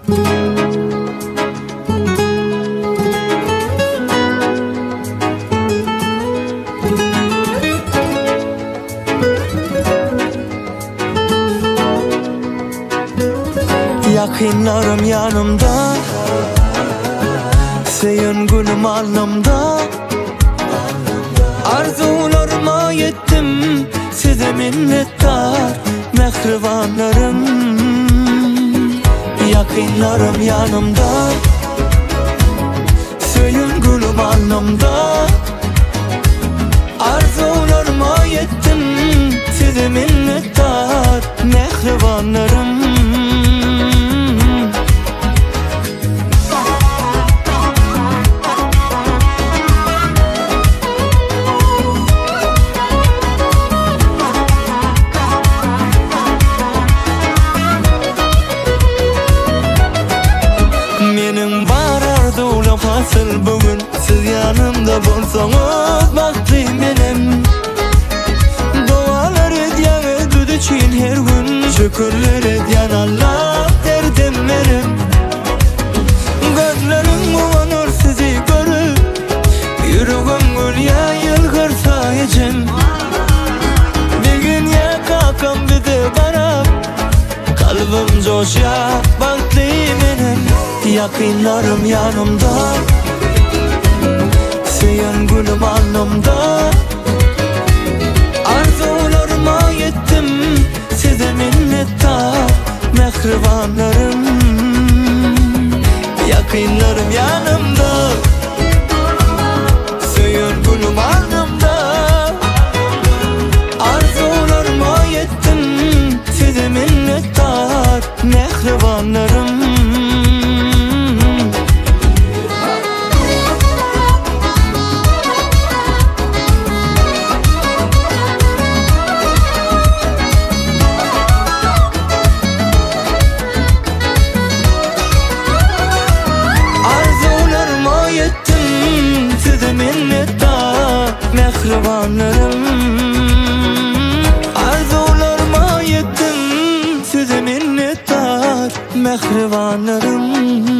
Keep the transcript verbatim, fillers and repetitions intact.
Yakınlarım yanımda, seyin gülüm alnımda. Arzularıma yettim, size minnettar mehribanlarım. Yakınlarım yanımda, seyin gülüm alnımda. Arzularıma yettim, size minnettar mehribanlarım. Mening var arzulam hasıl bugün, siz yanımda bolsaňyz bakdy menem. Dualar edýän ödüd için her gün, şükürler edýän Allah derdim menem. Gözlerim umanır sizi görüp, yüregim gülýä ýylgyr saýjym. Begin ýa kakam bize garap, kalbim joşýa bakdy menem. Yakınlarım yanımda, seyin gülüm alnımda. Arzularıma yettim, size minnettar mehribanlarım. Yakınlarım yanımda, seyin gülüm alnımda. Arzularıma yettim, size minnettar mehribanlarım. Mehribanlarım, arzularıma yettim, size minnettar mehribanlarım.